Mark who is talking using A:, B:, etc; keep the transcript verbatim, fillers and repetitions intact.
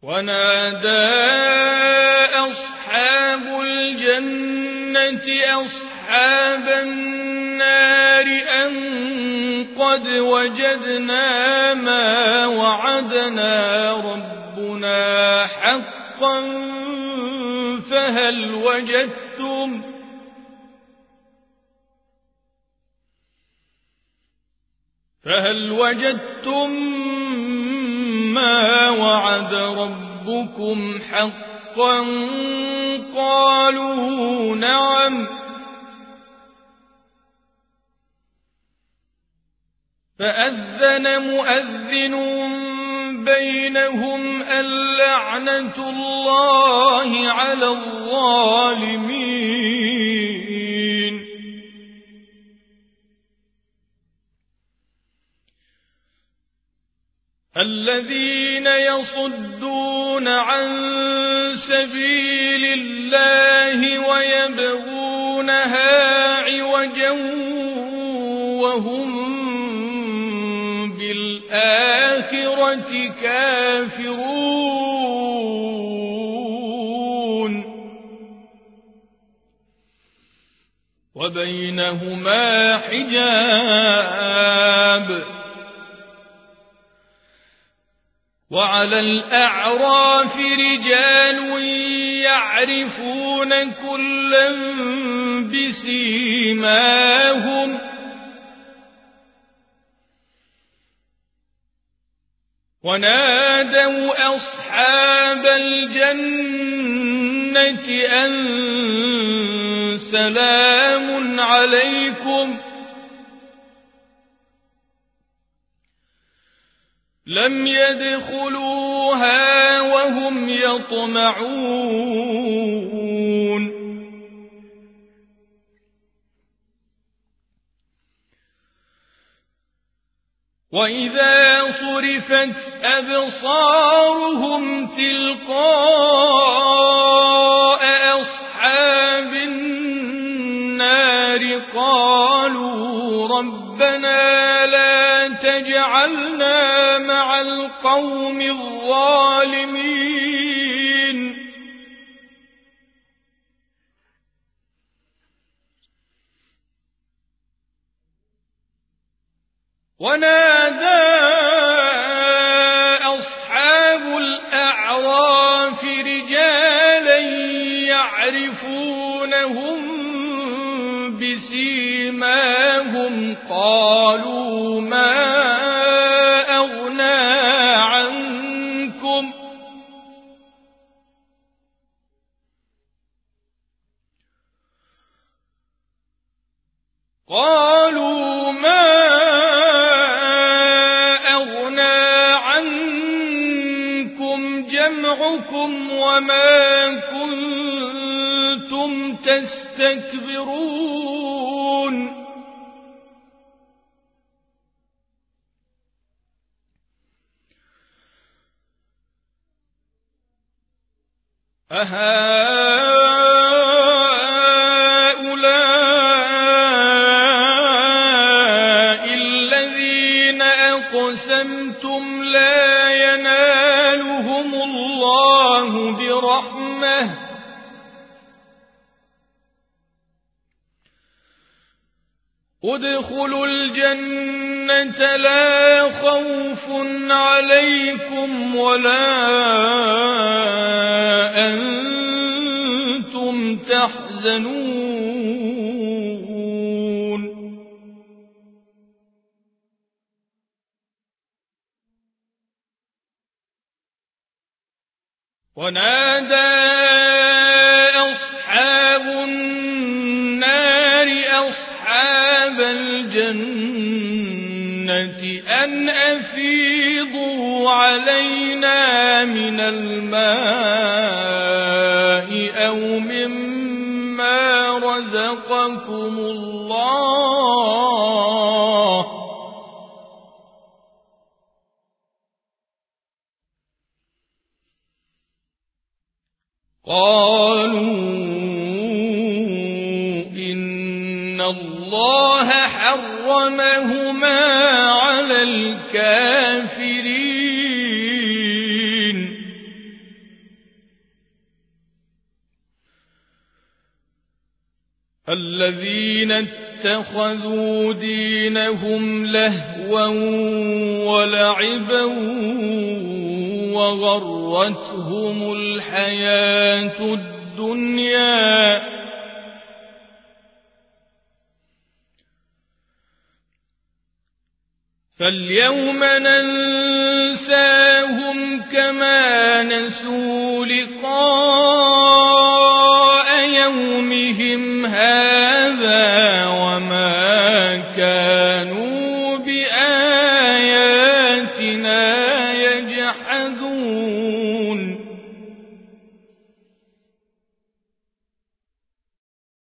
A: ونادى أصحاب الجنة أصحاب النار أن قد وجدنا ما وعدنا ربنا حقا فهل وجدتم فهل وجدتم ما وعد ربكم حقا قالوا نعم فأذن مؤذن بينهم اللعنة الله على الظالمين الذين يصدون عن سبيل الله ويبغونها عوجا وهم بالآخرة كافرون وبينهما حجاب وعلى الأعراف رجال يعرفون كلا بسيماهم ونادوا أصحاب الجنة أن سلام عليكم لم يدخلوها وهم يطمعون وإذا صرفت أبصارهم تلقاء أصحاب النار قالوا ربنا لا تجعلنا مع القوم الظالمين ونادى أصحاب الأعراف رجالا يعرفونهم بسيماهم قالوا ما أغنى عنكم قالوا ما جمعكم وما كنتم تستكبرون أهؤلاء الذين أقسمتم لا ينالهم الله برحمة ادخلوا الجنة لا خوف عليكم ولا أنتم تحزنون ونادى أصحاب النار أصحاب الجنة أن أفيضوا علينا من الماء أو مما رزقكم الله قالوا إن الله حرمهما على الكافرين الذين اتخذوا دينهم لهوا ولعبا وغرتهم الحياة الدنيا فاليوم ننساهم كما نسوا